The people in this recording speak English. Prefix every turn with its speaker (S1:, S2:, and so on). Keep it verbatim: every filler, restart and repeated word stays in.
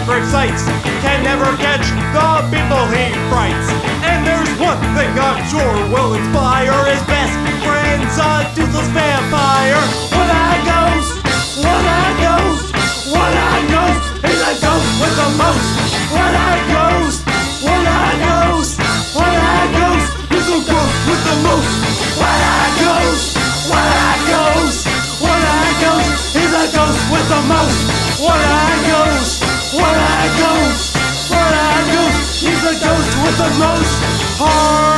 S1: grave sights, can never catch the people he frights. And there's one thing I'm sure will inspire his best friends, a toothless vampire. One-eyed ghost, one-eyed ghost, one-eyed ghost, he's a ghost with the most. One-eyed ghost, one-eyed ghost, one-eyed ghost, he's a ghost with the most. One-eyed ghost, one-eyed ghost, one-eyed ghost, he's a ghost with the most. One-eyed ghost, one-eyed ghost, one-eyed ghost, he's a ghost with the most. Heart